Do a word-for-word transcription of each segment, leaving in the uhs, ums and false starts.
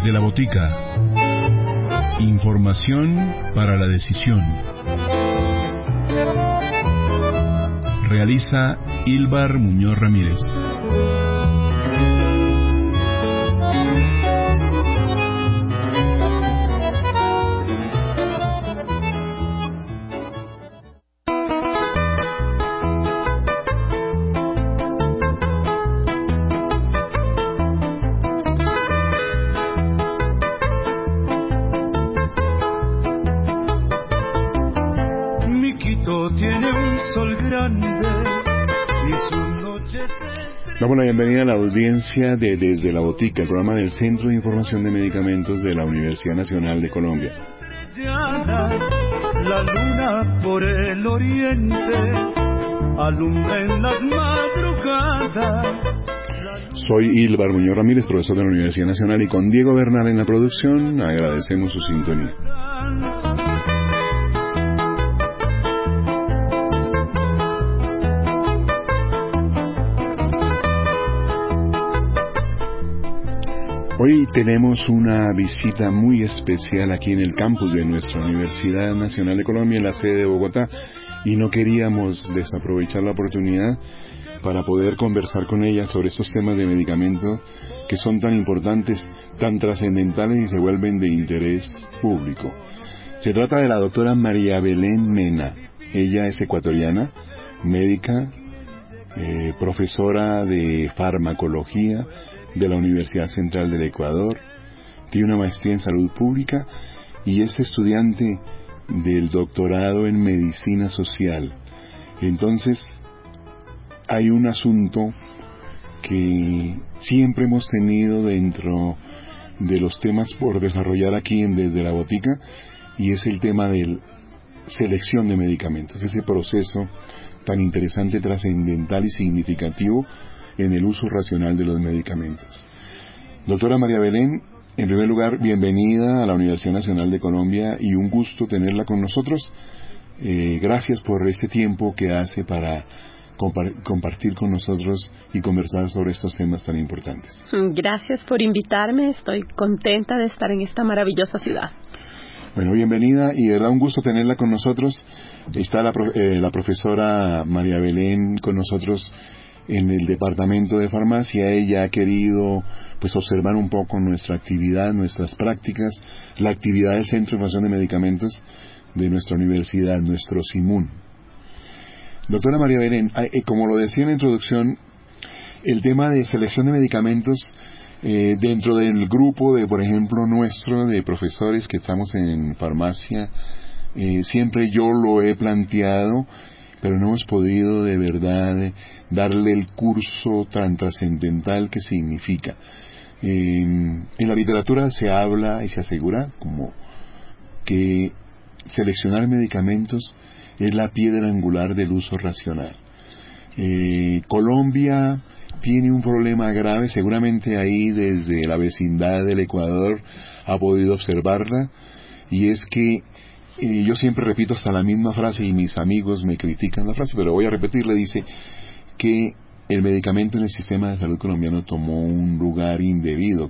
Desde la botica. Información para la decisión. Realiza Ilbar Muñoz Ramírez. Damos la bienvenida a la audiencia de Desde la Botica, el programa del Centro de Información de Medicamentos de la Universidad Nacional de Colombia. La luna por el oriente alumbra en las madrugadas. Soy Ilbar Muñoz Ramírez, profesor de la Universidad Nacional, y con Diego Bernal en la producción agradecemos su sintonía. Hoy tenemos una visita muy especial aquí en el campus de nuestra Universidad Nacional de Colombia, en la sede de Bogotá, y no queríamos desaprovechar la oportunidad para poder conversar con ella sobre estos temas de medicamentos que son tan importantes, tan trascendentales y se vuelven de interés público. Se trata de la doctora María Belén Mena. Ella es ecuatoriana, médica, eh, profesora de farmacología de la Universidad Central del Ecuador, tiene una maestría en salud pública y es estudiante del doctorado en medicina social. Entonces, hay un asunto que siempre hemos tenido dentro de los temas por desarrollar aquí en Desde la Botica, y es el tema de selección de medicamentos, ese proceso tan interesante, trascendental y significativo en el uso racional de los medicamentos. Doctora María Belén, en primer lugar, bienvenida a la Universidad Nacional de Colombia y un gusto tenerla con nosotros. Eh, gracias por este tiempo que hace para compar- compartir con nosotros y conversar sobre estos temas tan importantes. Gracias por invitarme, estoy contenta de estar en esta maravillosa ciudad. Bueno, bienvenida y de verdad un gusto tenerla con nosotros. Está la, pro- eh, la profesora María Belén con nosotros en el departamento de farmacia. Ella ha querido pues observar un poco nuestra actividad, nuestras prácticas, la actividad del Centro de Información de Medicamentos de nuestra universidad, nuestro CIMUN. Doctora María Belén, como lo decía en la introducción, el tema de selección de medicamentos eh, dentro del grupo de, por ejemplo, nuestro, de profesores que estamos en farmacia, eh, siempre yo lo he planteado, pero no hemos podido de verdad darle el curso tan trascendental que significa. Eh, en la literatura se habla y se asegura como que seleccionar medicamentos es la piedra angular del uso racional. Eh, Colombia tiene un problema grave, seguramente ahí desde la vecindad del Ecuador ha podido observarla, y es que Eh, yo siempre repito hasta la misma frase y mis amigos me critican la frase, pero voy a repetirle. Dice que el medicamento en el sistema de salud colombiano tomó un lugar indebido,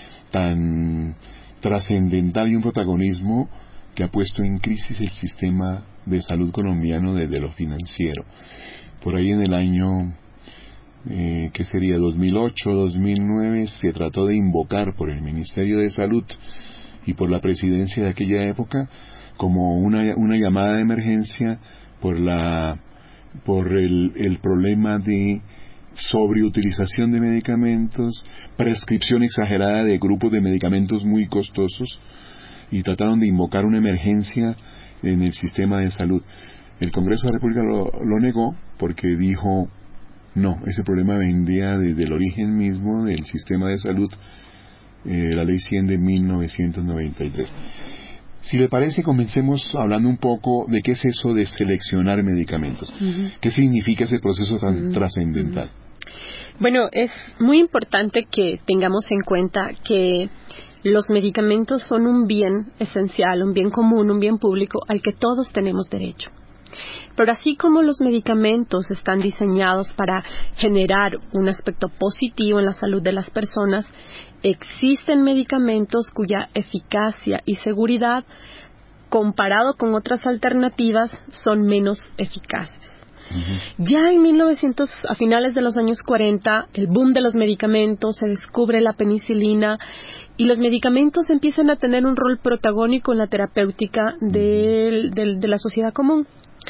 tan trascendental y un protagonismo que ha puesto en crisis el sistema de salud colombiano desde lo financiero. Por ahí en el año, eh, ¿qué sería? dos mil ocho, dos mil nueve, se trató de invocar por el Ministerio de Salud y por la presidencia de aquella época como una, una llamada de emergencia por la por el, el problema de sobreutilización de medicamentos, prescripción exagerada de grupos de medicamentos muy costosos, y trataron de invocar una emergencia en el sistema de salud. El Congreso de la República lo, lo negó porque dijo, no, ese problema vendía desde el origen mismo del sistema de salud, eh, la Ley cien de mil novecientos noventa y tres. Si le parece, comencemos hablando un poco de qué es eso de seleccionar medicamentos. Uh-huh. ¿Qué significa ese proceso tan uh-huh. trascendental? Bueno, es muy importante que tengamos en cuenta que los medicamentos son un bien esencial, un bien común, un bien público al que todos tenemos derecho. Pero así como los medicamentos están diseñados para generar un aspecto positivo en la salud de las personas, existen medicamentos cuya eficacia y seguridad, comparado con otras alternativas, son menos eficaces. Uh-huh. Ya en mil novecientos, a finales de los años cuarenta, el boom de los medicamentos, se descubre la penicilina y los medicamentos empiezan a tener un rol protagónico en la terapéutica de, de, de la sociedad común.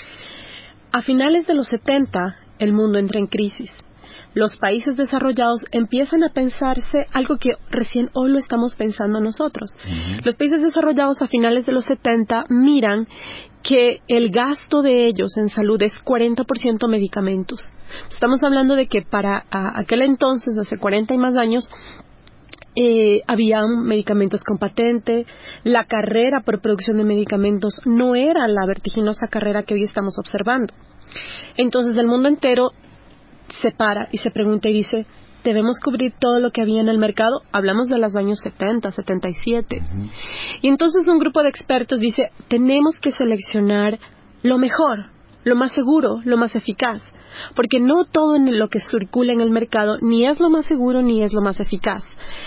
A finales de los setenta, el mundo entra en crisis. Los países desarrollados empiezan a pensarse algo que recién hoy lo estamos pensando nosotros. Uh-huh. Los países desarrollados a finales de los setenta miran que el gasto de ellos en salud es cuarenta por ciento medicamentos. Estamos hablando de que para a, aquel entonces, hace cuarenta y más años, Eh, habían medicamentos con patente, la carrera por producción de medicamentos no era la vertiginosa carrera que hoy estamos observando. Entonces el mundo entero se para y se pregunta y dice, ¿debemos cubrir todo lo que había en el mercado? Hablamos de los años setenta, setenta y siete. Uh-huh. Y entonces un grupo de expertos dice, tenemos que seleccionar lo mejor, lo más seguro, lo más eficaz. Porque no todo en lo que circula en el mercado ni es lo más seguro ni es lo más eficaz.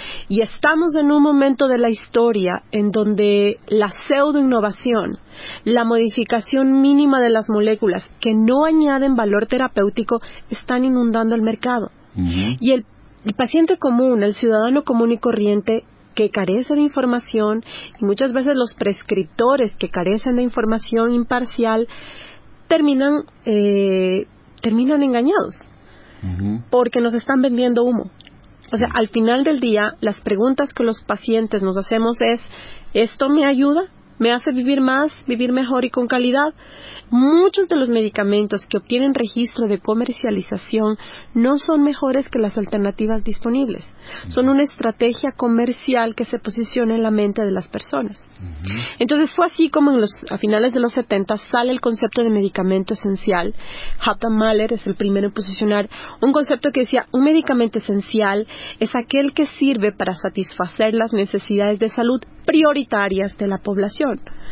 Y estamos en un momento de la historia en donde la pseudoinnovación, la modificación mínima de las moléculas que no añaden valor terapéutico, están inundando el mercado. Uh-huh. Y el, el paciente común, el ciudadano común y corriente, que carece de información, y muchas veces los prescriptores que carecen de información imparcial, terminan... Eh, terminan engañados, uh-huh. porque nos están vendiendo humo. O sea, al final del día, las preguntas que los pacientes nos hacemos es, ¿esto me ayuda? ¿Me hace vivir más, vivir mejor y con calidad? Muchos de los medicamentos que obtienen registro de comercialización no son mejores que las alternativas disponibles. Son una estrategia comercial que se posiciona en la mente de las personas. Uh-huh. Entonces fue así como en los, a finales de los setenta sale el concepto de medicamento esencial. Hauptmann Mahler es el primero en posicionar un concepto que decía, un medicamento esencial es aquel que sirve para satisfacer las necesidades de salud prioritarias de la población.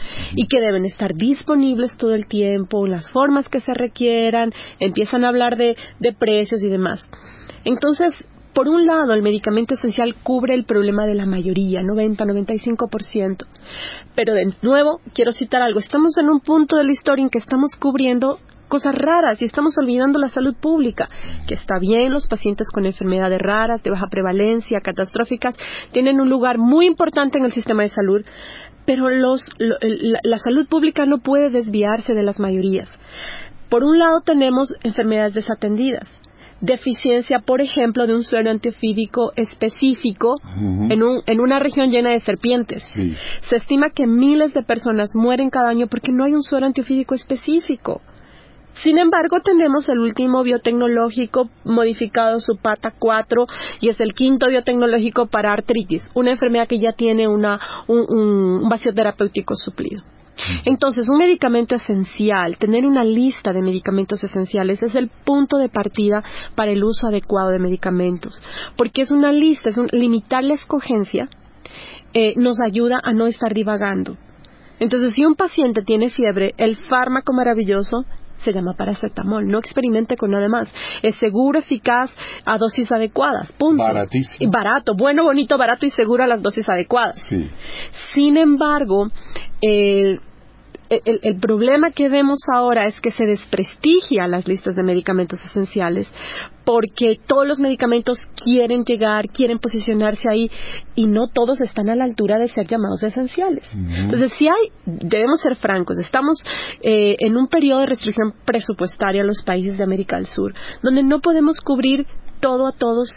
Y que deben estar disponibles todo el tiempo, las formas que se requieran, empiezan a hablar de, de precios y demás. Entonces, por un lado, el medicamento esencial cubre el problema de la mayoría, noventa, noventa y cinco por ciento. Pero de nuevo, quiero citar algo, estamos en un punto de la historia en que estamos cubriendo cosas raras y estamos olvidando la salud pública, que está bien, los pacientes con enfermedades raras, de baja prevalencia, catastróficas, tienen un lugar muy importante en el sistema de salud, pero los, lo, la, la salud pública no puede desviarse de las mayorías. Por un lado tenemos enfermedades desatendidas, deficiencia, por ejemplo, de un suero antiofídico específico uh-huh. en, un, en una región llena de serpientes. Sí. Se estima que miles de personas mueren cada año porque no hay un suero antiofídico específico. Sin embargo, tenemos el último biotecnológico modificado, su pata cuatro, y es el quinto biotecnológico para artritis, una enfermedad que ya tiene una, un, un vacío terapéutico suplido. Entonces, un medicamento esencial, tener una lista de medicamentos esenciales es el punto de partida para el uso adecuado de medicamentos, porque es una lista, es un, limitar la escogencia eh, nos ayuda a no estar divagando. Entonces, si un paciente tiene fiebre, el fármaco maravilloso se llama paracetamol, no experimente con nada más. Es seguro, eficaz, a dosis adecuadas, punto. Baratísimo. Y barato, bueno, bonito, barato y seguro a las dosis adecuadas. Sí. Sin embargo, el, el, el problema que vemos ahora es que se desprestigia las listas de medicamentos esenciales porque todos los medicamentos quieren llegar, quieren posicionarse ahí y no todos están a la altura de ser llamados esenciales. Uh-huh. Entonces, si hay, debemos ser francos, estamos eh, en un periodo de restricción presupuestaria en los países de América del Sur, donde no podemos cubrir todo a todos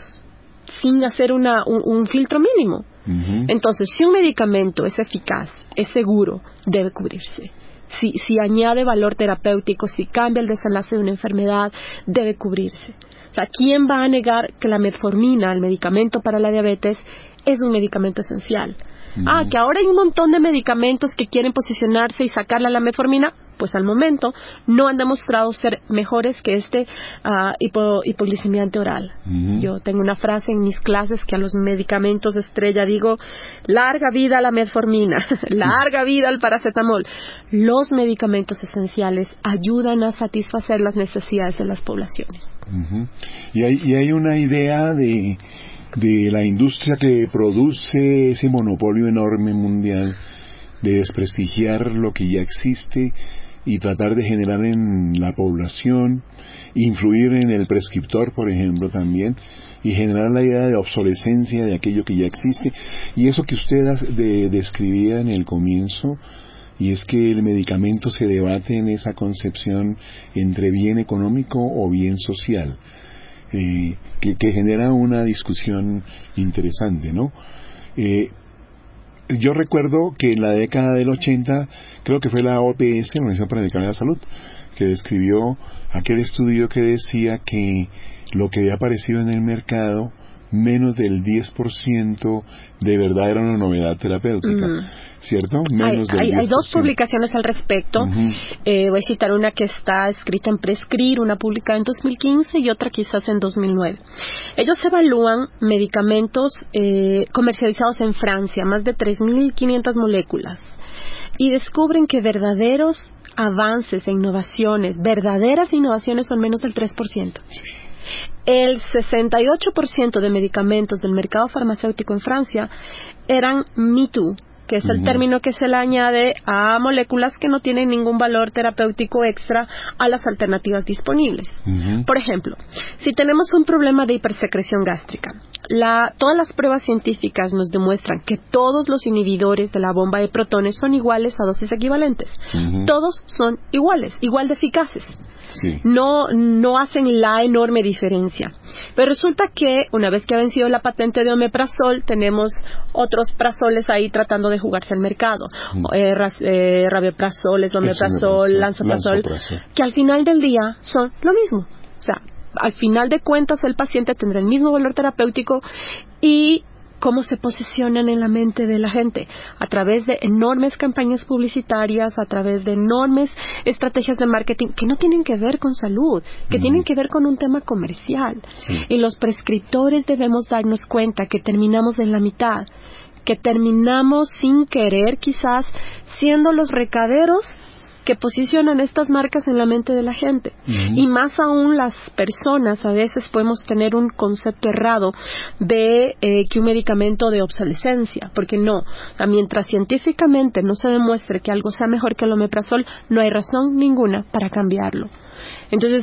sin hacer una, un, un filtro mínimo. Uh-huh. Entonces, si un medicamento es eficaz, es seguro, debe cubrirse. Si, si añade valor terapéutico, si cambia el desenlace de una enfermedad, debe cubrirse. O sea, ¿quién va a negar que la metformina, el medicamento para la diabetes, es un medicamento esencial? Uh-huh. Ah, que ahora hay un montón de medicamentos que quieren posicionarse y sacarle a la metformina. pues al momento no han demostrado ser mejores que este uh, hipo, hipoglicemiante oral. Uh-huh. Yo tengo una frase en mis clases que a los medicamentos estrella digo, larga vida a la metformina, larga vida al paracetamol. Los medicamentos esenciales ayudan a satisfacer las necesidades de las poblaciones. Uh-huh. Y hay, y hay una idea de, de la industria que produce ese monopolio enorme mundial de desprestigiar lo que ya existe y tratar de generar en la población, influir en el prescriptor, por ejemplo, también, y generar la idea de obsolescencia de aquello que ya existe. Y eso que usted de, describía en el comienzo, y es que el medicamento se debate en esa concepción entre bien económico o bien social, eh, que, que genera una discusión interesante, ¿no? Eh, yo recuerdo que en la década del ochenta, creo que fue la O P S, la Organización Panamericana de la Salud, que describió aquel estudio que decía que lo que había aparecido en el mercado, menos del diez por ciento de verdad era una novedad terapéutica, uh-huh. ¿cierto? Menos hay, del hay, diez por ciento. Hay dos publicaciones al respecto. Uh-huh. Eh, voy a citar una que está escrita en Prescrire, una publicada en dos mil quince y otra quizás en dos mil nueve. Ellos evalúan medicamentos eh, comercializados en Francia, más de tres mil quinientas moléculas, y descubren que verdaderos avances e innovaciones, verdaderas innovaciones son menos del tres por ciento. Sí. El sesenta y ocho por ciento de medicamentos del mercado farmacéutico en Francia eran Me Too, que es el uh-huh. término que se le añade a moléculas que no tienen ningún valor terapéutico extra a las alternativas disponibles. Uh-huh. Por ejemplo, si tenemos un problema de hipersecreción gástrica, la, todas las pruebas científicas nos demuestran que todos los inhibidores de la bomba de protones son iguales a dosis equivalentes. Uh-huh. Todos son iguales, igual de eficaces. Sí. No, no hacen la enorme diferencia. Pero resulta que una vez que ha vencido la patente de omeprazol, tenemos otros prazoles ahí tratando de jugarse al mercado. Mm. Eh, ras, eh, rabieprazol, esomeprazol, lansoprazol, que al final del día son lo mismo. O sea, al final de cuentas el paciente tendrá el mismo valor terapéutico. Y cómo se posicionan en la mente de la gente, a través de enormes campañas publicitarias, a través de enormes estrategias de marketing que no tienen que ver con salud, que mm. tienen que ver con un tema comercial. Sí. Y los prescriptores debemos darnos cuenta que terminamos en la mitad, que terminamos sin querer quizás siendo los recaderos que posicionan estas marcas en la mente de la gente. Uh-huh. Y más aún las personas a veces podemos tener un concepto errado de eh, que un medicamento de obsolescencia, porque no, o sea, mientras científicamente no se demuestre que algo sea mejor que el omeprazol, no hay razón ninguna para cambiarlo. Entonces,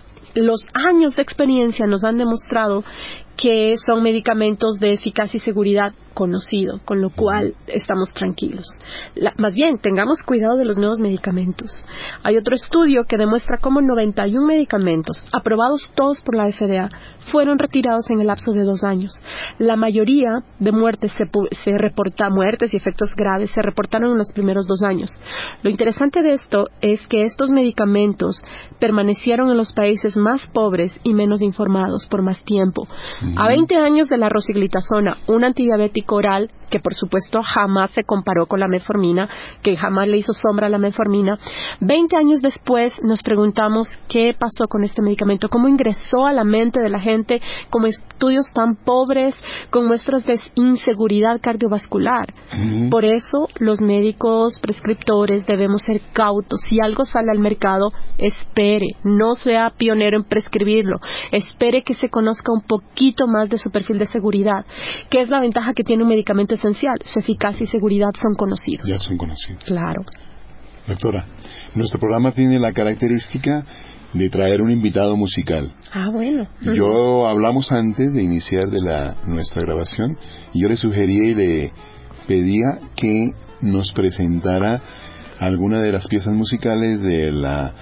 los años de experiencia nos han demostrado que son medicamentos de eficacia y seguridad conocido, con lo cual estamos tranquilos. La, más bien, tengamos cuidado de los nuevos medicamentos. Hay otro estudio que demuestra cómo noventa y uno medicamentos, aprobados todos por la F D A, fueron retirados en el lapso de dos años. La mayoría de muertes se, se reporta, muertes y efectos graves se reportaron en los primeros dos años. Lo interesante de esto es que estos medicamentos permanecieron en los países más pobres y menos informados por más tiempo. Uh-huh. A veinte años de la rosiglitazona, un antidiabético oral que por supuesto jamás se comparó con la metformina, que jamás le hizo sombra a la metformina. veinte años después nos preguntamos qué pasó con este medicamento, cómo ingresó a la mente de la gente, con estudios tan pobres, con muestras de inseguridad cardiovascular. Uh-huh. Por eso los médicos prescriptores debemos ser cautos. Si algo sale al mercado, espere, no sea pionero en prescribirlo, espere que se conozca un poquito más de su perfil de seguridad. ¿Qué es la ventaja que tiene un medicamento esencial? Su eficacia y seguridad son conocidos. Ya son conocidos. Claro. Doctora, nuestro programa tiene la característica de traer un invitado musical. Ah, bueno. Uh-huh. Yo hablamos antes de iniciar de la nuestra grabación y yo le sugería y le pedía que nos presentara alguna de las piezas musicales de la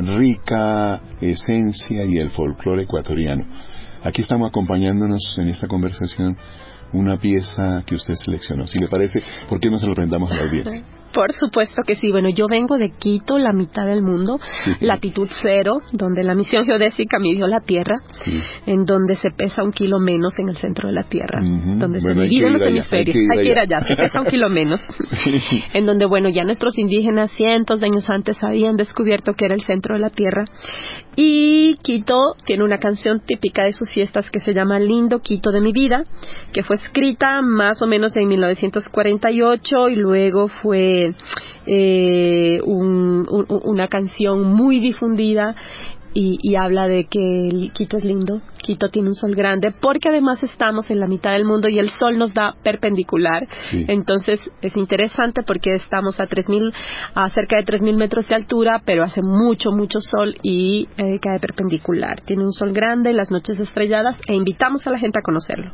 rica esencia y el folclore ecuatoriano. Aquí estamos acompañándonos en esta conversación una pieza que usted seleccionó. Si le parece, ¿por qué no se lo presentamos a la audiencia? Por supuesto que sí. Bueno, yo vengo de Quito, la mitad del mundo, sí. Latitud cero, donde la misión geodésica midió la Tierra, sí. En donde se pesa un kilo menos en el centro de la Tierra, uh-huh. Donde bueno, se dividen los hemisferios. Hay que ir allá, allá se pesa un kilo menos. Sí. En donde, bueno, ya nuestros indígenas cientos de años antes habían descubierto que era el centro de la Tierra. Y Quito tiene una canción típica de sus fiestas que se llama Lindo Quito de mi vida, que fue escrita más o menos en mil novecientos cuarenta y ocho y luego fue eh, un, un, una canción muy difundida y, y habla de que el Quito es lindo, Quito tiene un sol grande, porque además estamos en la mitad del mundo y el sol nos da perpendicular, sí. Entonces es interesante porque estamos a tres mil, a cerca de tres mil metros de altura, pero hace mucho, mucho sol y eh, cae perpendicular, tiene un sol grande, las noches estrelladas, e invitamos a la gente a conocerlo.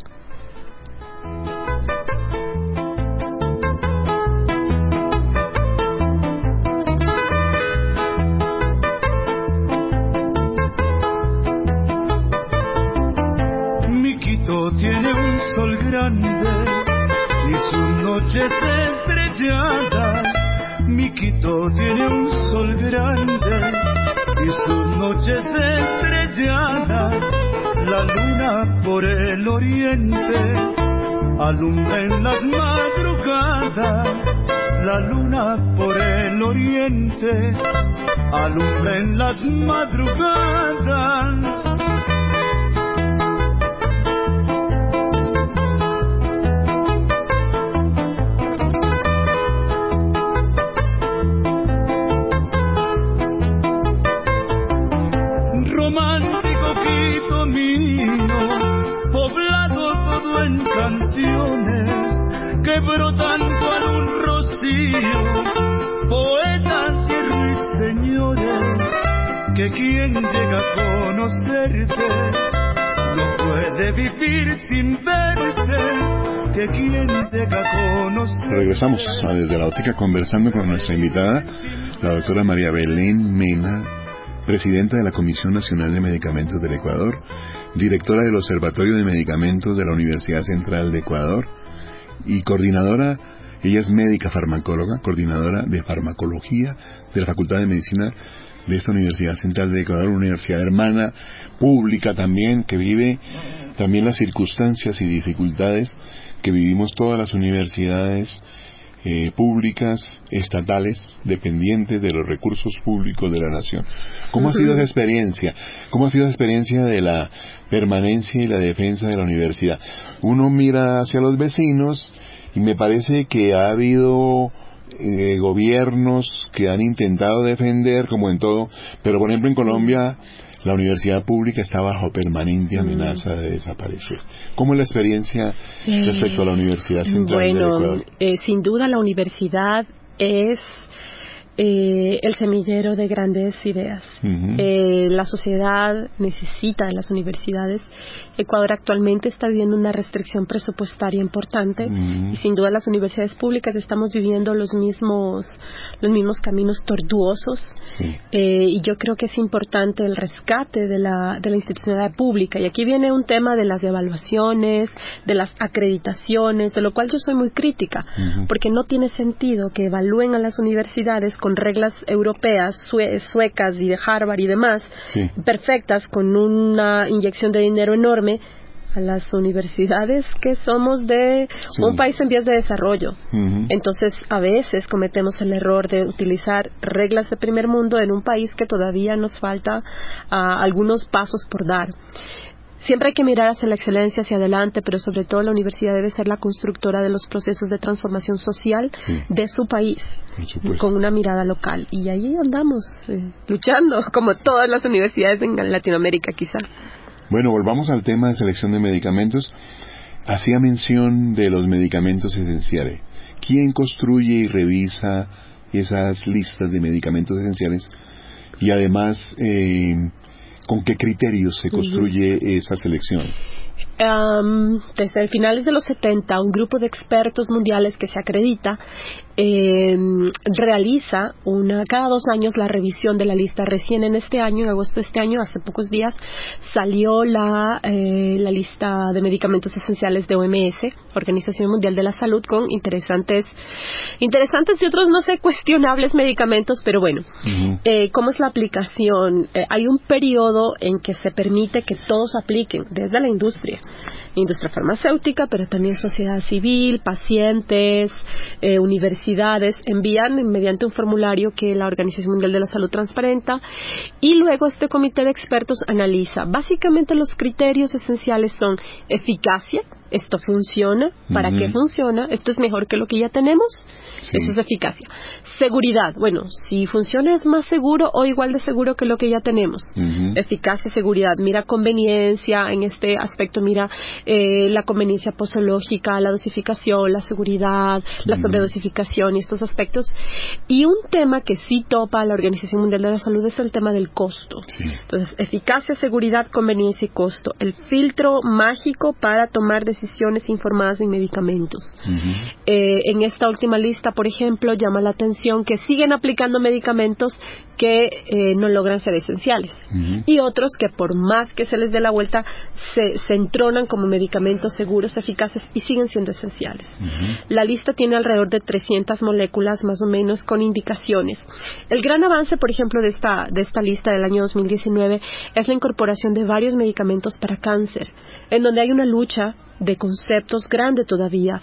Tiene un sol grande y sus noches estrelladas. Mi Quito tiene un sol grande y sus noches estrelladas. La luna por el oriente alumbra en las madrugadas. La luna por el oriente alumbra en las madrugadas. Brotan con un rocío, poetas y ruiseñores, que quien llega a conocerte no puede vivir sin verte, que quien llega a conocerte. Regresamos a Desde la Óptica conversando con nuestra invitada, la doctora María Belén Mena, presidenta de la Comisión Nacional de Medicamentos del Ecuador, directora del Observatorio de Medicamentos de la Universidad Central de Ecuador, y coordinadora, ella es médica farmacóloga, coordinadora de farmacología de la Facultad de Medicina de esta Universidad Central de Ecuador, una universidad hermana, pública también, que vive también las circunstancias y dificultades que vivimos todas las universidades eh, públicas, estatales, dependientes de los recursos públicos de la nación. ¿Cómo ha sido esa experiencia? ¿Cómo ha sido la experiencia de la permanencia y la defensa de la universidad? Uno mira hacia los vecinos y me parece que ha habido eh, gobiernos que han intentado defender, como en todo, pero por ejemplo en Colombia la universidad pública está bajo permanente amenaza de desaparecer. ¿Cómo es la experiencia respecto a la Universidad Central bueno, de Ecuador? Eh, sin duda la universidad es eh, el semillero de grandes ideas. Uh-huh. Eh, la sociedad necesita de las universidades. Ecuador actualmente está viviendo una restricción presupuestaria importante uh-huh. y sin duda las universidades públicas estamos viviendo los mismos los mismos caminos tortuosos. Sí. Eh, y yo creo que es importante el rescate de la de la institucionalidad pública. Y aquí viene un tema de las evaluaciones, de las acreditaciones, de lo cual yo soy muy crítica, uh-huh. porque no tiene sentido que evalúen a las universidades con reglas europeas, sue- suecas y de Harvard y demás, sí. perfectas, con una inyección de dinero enorme, a las universidades que somos de sí. un país en vías de desarrollo. Uh-huh. Entonces, a veces cometemos el error de utilizar reglas de primer mundo en un país que todavía nos falta uh, algunos pasos por dar. Siempre hay que mirar hacia la excelencia, hacia adelante, pero sobre todo la universidad debe ser la constructora de los procesos de transformación social sí. de su país, con una mirada local. Y ahí andamos, eh, luchando, como todas las universidades en Latinoamérica, quizás. Bueno, volvamos al tema de selección de medicamentos. Hacía mención de los medicamentos esenciales. ¿Quién construye y revisa esas listas de medicamentos esenciales? Y además, eh, ¿con qué criterios se construye uh-huh. esa selección? Um, desde finales de los setenta, un grupo de expertos mundiales que se acredita eh, realiza una cada dos años la revisión de la lista. Recién en este año, en agosto de este año, hace pocos días, salió la, eh, la lista de medicamentos esenciales de O M S, Organización Mundial de la Salud, con interesantes, interesantes y otros, no sé, cuestionables medicamentos, pero bueno. Uh-huh. Eh, ¿Cómo es la aplicación? Eh, hay un periodo en que se permite que todos apliquen, desde la industria, industria farmacéutica, pero también sociedad civil, pacientes, eh, universidades, envían mediante un formulario que la Organización Mundial de la Salud transparenta, y luego este comité de expertos analiza. Básicamente los criterios esenciales son eficacia, esto funciona, ¿para uh-huh. qué funciona? Esto es mejor que lo que ya tenemos, sí. Eso es eficacia. Seguridad, bueno, si funciona es más seguro o igual de seguro que lo que ya tenemos. Uh-huh. Eficacia, seguridad, mira conveniencia, en este aspecto mira eh, la conveniencia posológica, la dosificación, la seguridad, la uh-huh. sobredosificación y estos aspectos. Y un tema que sí topa la Organización Mundial de la Salud es el tema del costo. Sí. Entonces, eficacia, seguridad, conveniencia y costo. El filtro mágico para tomar decisiones decisiones informadas en medicamentos. Uh-huh. Eh, en esta última lista, por ejemplo, llama la atención que siguen aplicando medicamentos que eh, no logran ser esenciales. Uh-huh. Y otros que por más que se les dé la vuelta, se, se entronan como medicamentos seguros, eficaces y siguen siendo esenciales. Uh-huh. La lista tiene alrededor de trescientas moléculas más o menos con indicaciones. El gran avance, por ejemplo, de esta, de esta lista del año dos mil diecinueve es la incorporación de varios medicamentos para cáncer, en donde hay una lucha de conceptos grande todavía,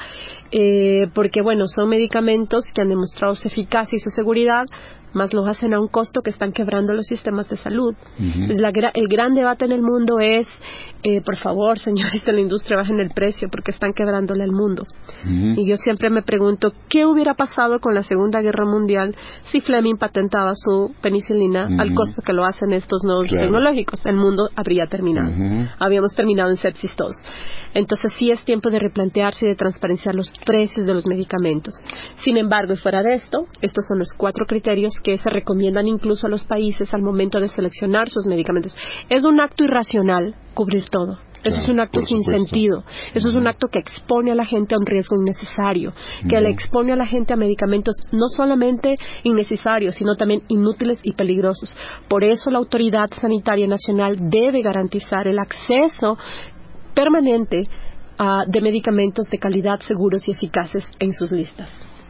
eh, porque bueno, son medicamentos que han demostrado su eficacia y su seguridad, más los hacen a un costo que están quebrando los sistemas de salud. Uh-huh. La, el gran debate en el mundo es, eh, por favor, señores de la industria, bajen el precio porque están quebrándole al mundo. Uh-huh. Y yo siempre me pregunto, ¿qué hubiera pasado con la Segunda Guerra Mundial si Fleming patentaba su penicilina uh-huh. al costo que lo hacen estos nuevos claro. tecnológicos? El mundo habría terminado. Uh-huh. Habíamos terminado en sepsis todos. Entonces sí es tiempo de replantearse y de transparenciar los precios de los medicamentos. Sin embargo, y fuera de esto, estos son los cuatro criterios que se recomiendan incluso a los países al momento de seleccionar sus medicamentos. Es un acto irracional cubrir todo. Eso claro, es un acto sin supuesto. sentido. Eso uh-huh. es un acto que expone a la gente a un riesgo innecesario, uh-huh. que le expone a la gente a medicamentos no solamente innecesarios, sino también inútiles y peligrosos. Por eso la Autoridad Sanitaria Nacional debe garantizar el acceso permanente uh, de medicamentos de calidad, seguros y eficaces en sus listas.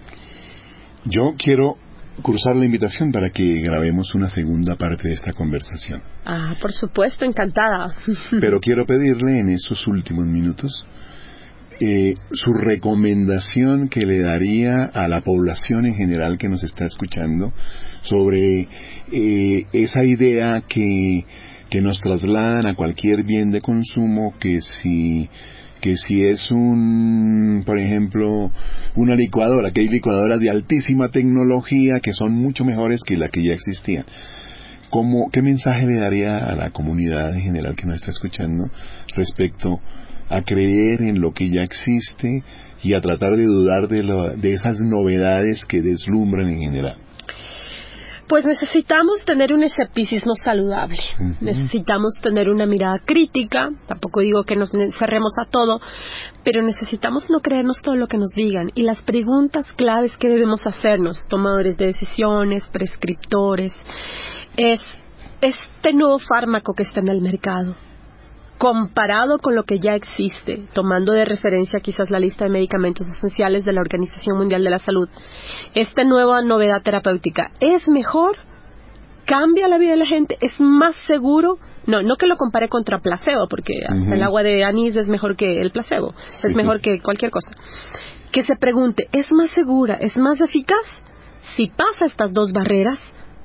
Yo quiero cruzar la invitación para que grabemos una segunda parte de esta conversación. Ah, por supuesto, encantada. Pero quiero pedirle en estos últimos minutos eh, su recomendación que le daría a la población en general que nos está escuchando sobre eh, esa idea que, que nos trasladan a cualquier bien de consumo, que si... que si es un, por ejemplo, una licuadora, que hay licuadoras de altísima tecnología que son mucho mejores que la que ya existían. ¿Cómo, qué mensaje le daría a la comunidad en general que nos está escuchando respecto a creer en lo que ya existe y a tratar de dudar de, lo, de esas novedades que deslumbran en general? Pues necesitamos tener un escepticismo saludable, uh-huh. necesitamos tener una mirada crítica, tampoco digo que nos cerremos a todo, pero necesitamos no creernos todo lo que nos digan, y las preguntas claves que debemos hacernos, tomadores de decisiones, prescriptores, es este nuevo fármaco que está en el mercado, comparado con lo que ya existe, tomando de referencia quizás la lista de medicamentos esenciales de la Organización Mundial de la Salud, esta nueva novedad terapéutica, ¿es mejor? ¿Cambia la vida de la gente? ¿Es más seguro? No, no que lo compare contra placebo, porque uh-huh. el agua de anís es mejor que el placebo, sí. es mejor que cualquier cosa. Que se pregunte, ¿es más segura? ¿Es más eficaz? Si pasa estas dos barreras,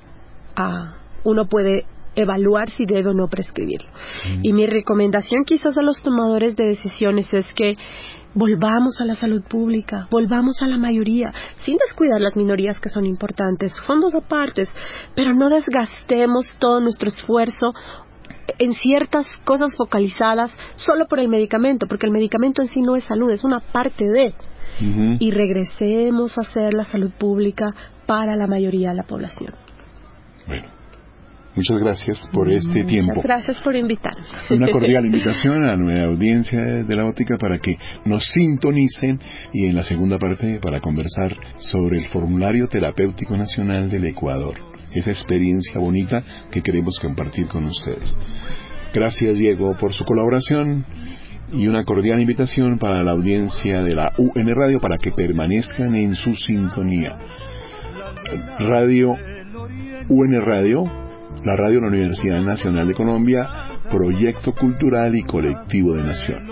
ah, uno puede evaluar si debe o no prescribirlo. Mm. Y mi recomendación quizás a los tomadores de decisiones es que volvamos a la salud pública, volvamos a la mayoría, sin descuidar las minorías que son importantes, fondos apartes, pero no desgastemos todo nuestro esfuerzo en ciertas cosas focalizadas solo por el medicamento, porque el medicamento en sí no es salud, es una parte de. Uh-huh. Y regresemos a hacer la salud pública para la mayoría de la población. Bueno. Muchas gracias por este tiempo. Muchas gracias por invitarme. Una cordial invitación a la nueva audiencia de La Botica para que nos sintonicen y en la segunda parte para conversar sobre el Formulario Terapéutico Nacional del Ecuador. Esa experiencia bonita que queremos compartir con ustedes. Gracias, Diego, por su colaboración y una cordial invitación para la audiencia de la U N Radio para que permanezcan en su sintonía. Radio U N Radio, la radio de la Universidad Nacional de Colombia, proyecto cultural y colectivo de nación.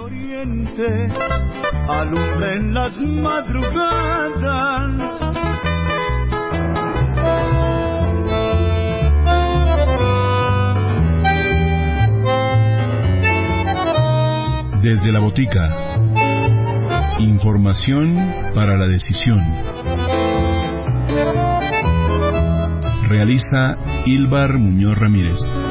Alumbra en las madrugadas. Desde la botica, información para la decisión. Realiza Ilbar Muñoz Ramírez.